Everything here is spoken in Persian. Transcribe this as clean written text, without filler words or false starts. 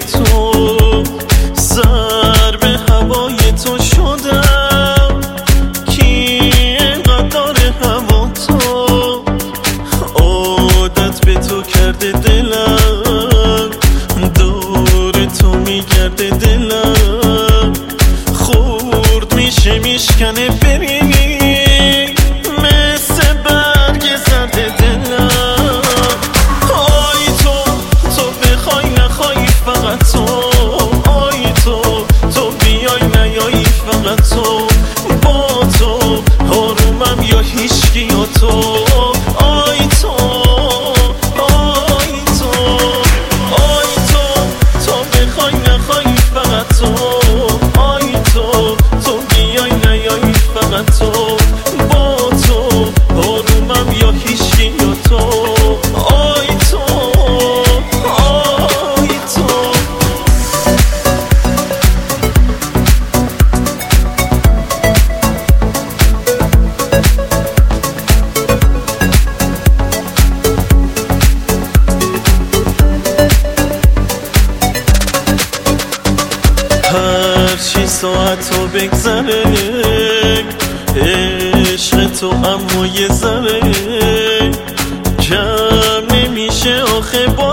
تو، سر به هوای تو شدم. کی اینقدر داره هوا تو، عادت به تو کرده دلم، دور تو میگرده دلم. خورد میشه میشکنه بری مثل برگ زرد دلم. آی تو بخوای نخوای فقط تو، آی تو بیای نیایی فقط تو. با تو آرومم یا هیچکی یا تو. آی تو بخوای نخوای فقط تو، آی تو بیای نیایی فقط تو. با تو آرومم یا هیچکی یا تو. آی تو هرچی ساعت رو بگذره عشق تو اما یه ذره کم نمیشه آخه. با